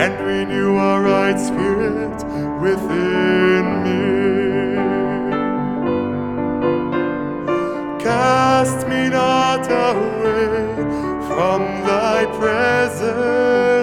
and renew a right spirit within me. Cast me not away from thy presence,